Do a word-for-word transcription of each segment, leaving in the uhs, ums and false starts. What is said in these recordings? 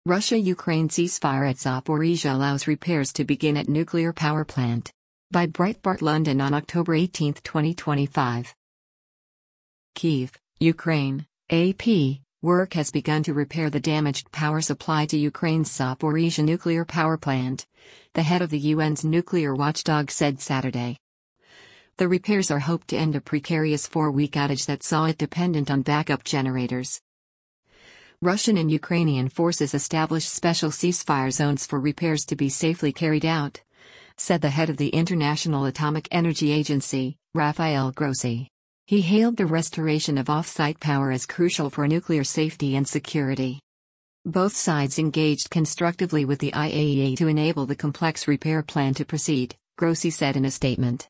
Russia-Ukraine ceasefire at Zaporizhzhia allows repairs to begin at nuclear power plant. By Breitbart London on October eighteenth, twenty twenty-five. Kyiv, Ukraine, A P. Work has begun to repair the damaged power supply to Ukraine's Zaporizhzhia nuclear power plant, the head of the U N's nuclear watchdog said Saturday. The repairs are hoped to end a precarious four-week outage that saw it dependent on backup generators. Russian and Ukrainian forces established special ceasefire zones for repairs to be safely carried out, said the head of the International Atomic Energy Agency, Rafael Grossi. He hailed the restoration of off-site power as crucial for nuclear safety and security. Both sides engaged constructively with the I A E A to enable the complex repair plan to proceed, Grossi said in a statement.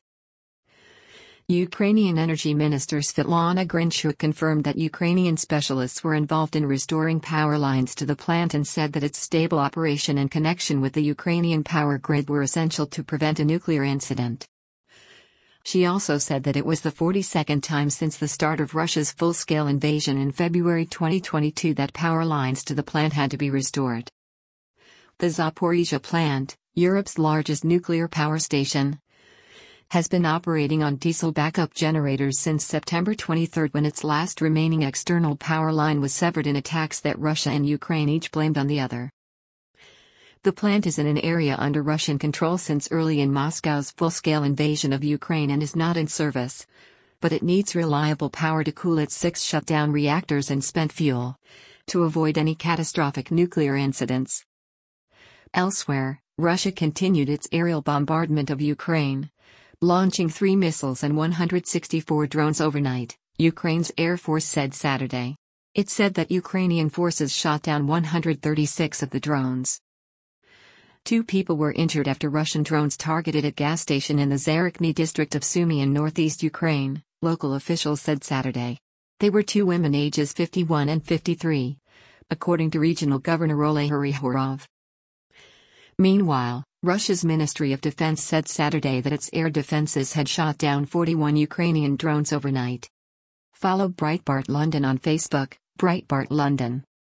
Ukrainian Energy Minister Svetlana Grinchuk confirmed that Ukrainian specialists were involved in restoring power lines to the plant and said that its stable operation and connection with the Ukrainian power grid were essential to prevent a nuclear incident. She also said that it was the forty-second time since the start of Russia's full-scale invasion in February twenty twenty-two that power lines to the plant had to be restored. The Zaporizhzhia plant, Europe's largest nuclear power station, has been operating on diesel backup generators since September twenty-third, when its last remaining external power line was severed in attacks that Russia and Ukraine each blamed on the other. The plant is in an area under Russian control since early in Moscow's full-scale invasion of Ukraine and is not in service, but it needs reliable power to cool its six shutdown reactors and spent fuel, to avoid any catastrophic nuclear incidents. Elsewhere, Russia continued its aerial bombardment of Ukraine, launching three missiles and one hundred sixty-four drones overnight, Ukraine's Air Force said Saturday. It said that Ukrainian forces shot down one hundred thirty-six of the drones. Two people were injured after Russian drones targeted a gas station in the Zarechny district of Sumy in northeast Ukraine, local officials said Saturday. They were two women ages fifty-one and fifty-three, according to regional governor Oleg Hryhorov. Meanwhile, Russia's Ministry of Defense said Saturday that its air defenses had shot down forty-one Ukrainian drones overnight. Follow Breitbart London on Facebook, Breitbart London.